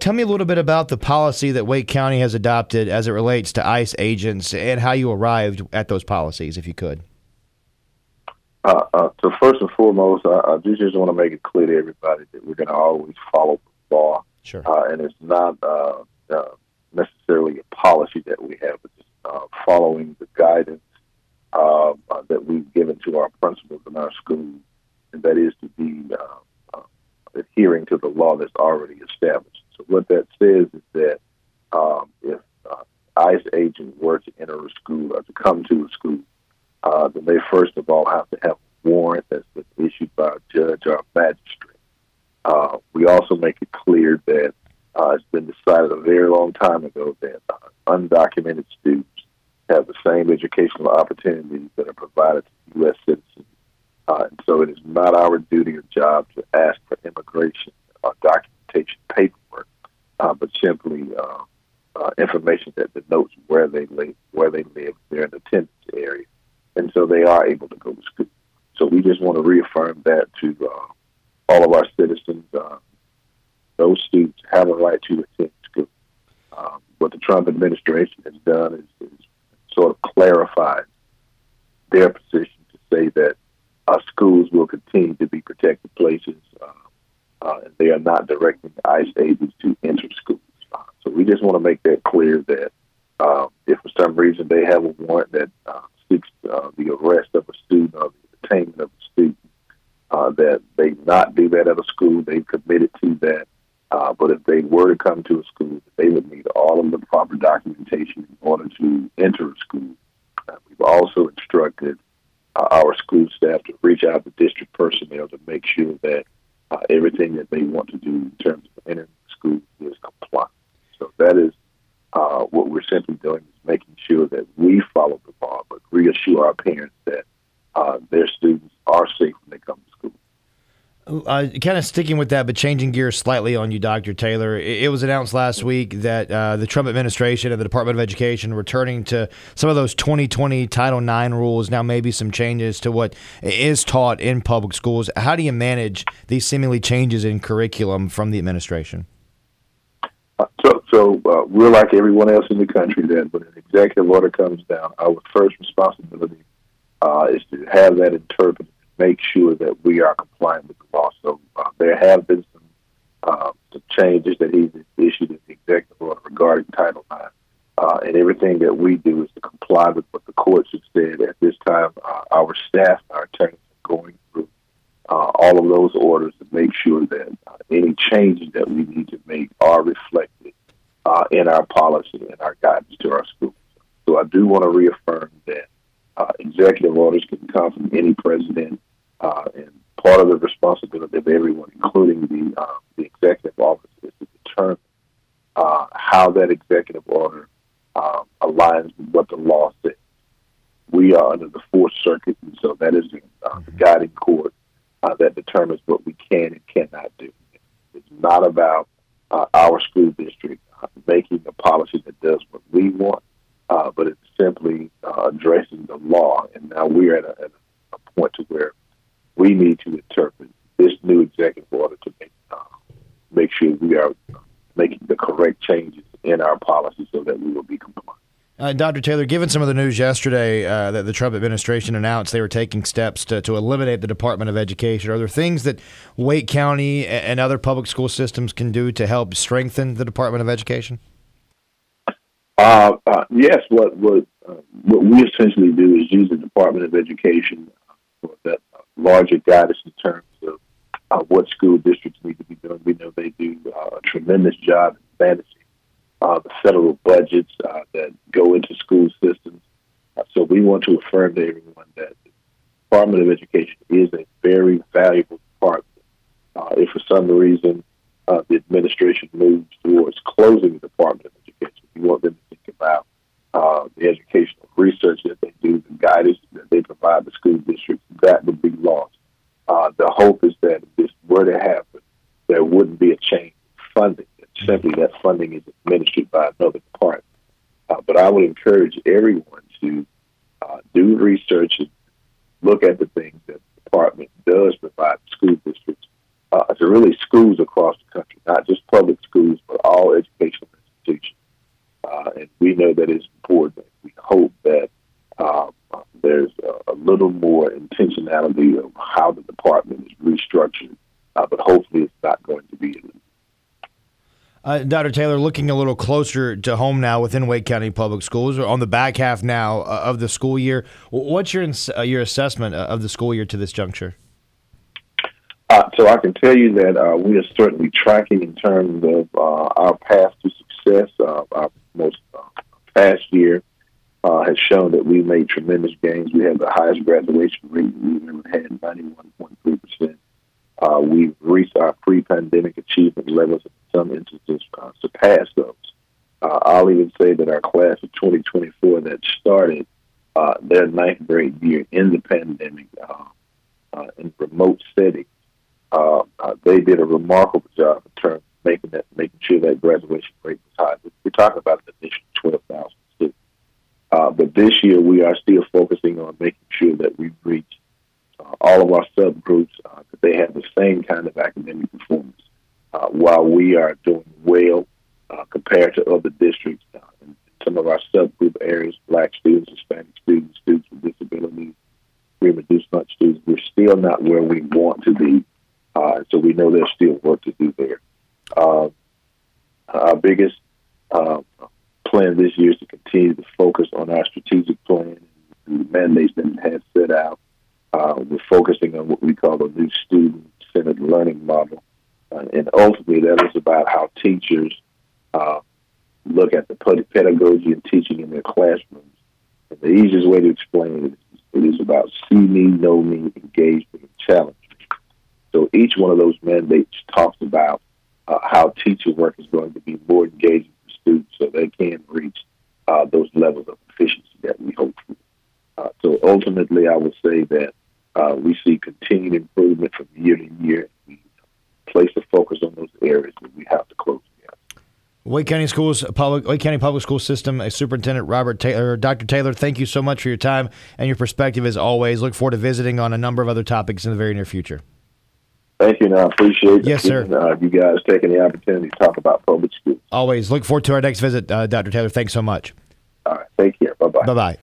tell me a little bit about the policy that Wake County has adopted as it relates to ICE agents and how you arrived at those policies, if you could. So first and foremost, I do just want to make it clear to everybody that we're going to always follow the law. Sure. And it's not necessarily a policy that we have, but just following the guidance that we've given to our principals in our schools, and that is to be adhering to the law that's already established. So what that says is that if ICE agent were to enter a school or to come to a school, then they first of all have to have a warrant that's been issued by a judge or a magistrate. We also make it clear that it's been decided a very long time ago that undocumented students have the same educational opportunities that are provided to U.S. citizens. And so it is not our duty or job to ask for immigration or documentation paperwork, but simply information that denotes where they live, their attendance area. And so they are able to go to school. So we just want to reaffirm that to all of our citizens. Those students have a right to attend school. What the Trump administration has done is sort of clarified their position to say that schools will continue to be protected places, and they are not directing ICE agents to enter schools. So we just want to make that clear that if for some reason they have a warrant that seeks the arrest of a student or the detainment of a student, that they not do that at a school. They've committed to that. But if they were to come to a school, they would need all of the proper documentation in order to enter a school. We've also instructed our school staff to reach out to district personnel to make sure that everything that they want to do in terms of entering the school is compliant. So that is what we're simply doing, is making sure that we follow the law, but reassure our parents that their students are safe when they come to school. Kind of sticking with that, but changing gears slightly on you, Dr. Taylor. It was announced last week that the Trump administration and the Department of Education returning to some of those 2020 Title IX rules, now maybe some changes to what is taught in public schools. How do you manage these seemingly changes in curriculum from the administration? So we're like everyone else in the country that when an executive order comes down, our first responsibility is to have that interpreted, make sure that we are compliant with the law. So there have been some changes that he's issued in the executive order regarding Title IX. And everything that we do is to comply with what the courts have said. At this time, our staff, our attorneys are going through all of those orders to make sure that any changes that we need to make are reflected in our policy and our guidance to our schools. So I do want to reaffirm that executive orders can come from any president, and part of the responsibility of everyone, including the executive office, is to determine how that executive order aligns with what the law says. We are under the Fourth Circuit, and so that is the guiding court that determines what we can and cannot do. It's not about our school district making a policy that does what we want, but it's simply addressing the law. And now we're at a point to where we need to interpret this new executive order to make sure we are making the correct changes in our policy so that we will be compliant. Dr. Taylor, given some of the news yesterday that the Trump administration announced they were taking steps to eliminate the Department of Education, are there things that Wake County and other public school systems can do to help strengthen the Department of Education? Yes. What we essentially do is use the Department of Education for that larger guidance in terms of what school districts need to be doing. We know they do a tremendous job in managing the federal budgets that go into school systems. So we want to affirm to everyone that the Department of Education is a very valuable department. If for some reason the administration moves towards closing the Department of Education, we want them to think about the educational research that they do, the guidance that they provide the school districts. That would be lost. The hope is that if this were to happen, there wouldn't be a change in funding. Simply that funding is administered by another department. But I would encourage everyone to do research and look at the things that the department does provide school districts to really schools across the country, not just public schools, but all educational institutions. And we know that it's important. We hope that there's a little more intentionality of how the department is restructured, but hopefully it's not going to be. Dr. Taylor, looking a little closer to home now within Wake County Public Schools, or on the back half now of the school year, what's your assessment of the school year to this juncture? So I can tell you that we are certainly tracking in terms of our path to success. Our most past year has shown that we made tremendous gains. We have the highest graduation rate we've ever had, 91.3%. We've reached our pre-pandemic achievement levels. In some instances, surpassed those. I'll even say that our class of 2024 that started their ninth grade year in the pandemic in remote settings, they did a remarkable job in terms of making sure that graduation rate was high. We're talking about an initial 12,000 students. But this year, we are still focusing on making sure that we reach all of our subgroups, that they have the same kind of academic performance. While we are doing well compared to other districts, in some of our subgroup areas, Black students, Hispanic students, students with disabilities, free and reduced lunch students, we're still not where we want to be. So we know there's still work to do there. Our biggest plan this year is to continue to focus on our strategic plan and the mandates that we have set out. We're focusing on what we call a new student-centered learning model. And ultimately, that is about how teachers look at the pedagogy and teaching in their classrooms. And the easiest way to explain it is about see me, know me, engage me, and challenge me. So each one of those mandates talks about how teacher work is going to be more engaging for students so they can reach those levels of efficiency that we hope for. So ultimately, I would say that we see continued improvement from year to year. We place the focus on those areas that we have to close the gap. Wake County Public School System Superintendent Robert Taylor. Dr. Taylor, thank you so much for your time and your perspective as always. Look forward to visiting on a number of other topics in the very near future. Thank you, and I appreciate yes, sir. You guys taking the opportunity to talk about public schools. Always. Look forward to our next visit, Dr. Taylor. Thanks so much. All right. Take care. Bye-bye. Bye-bye.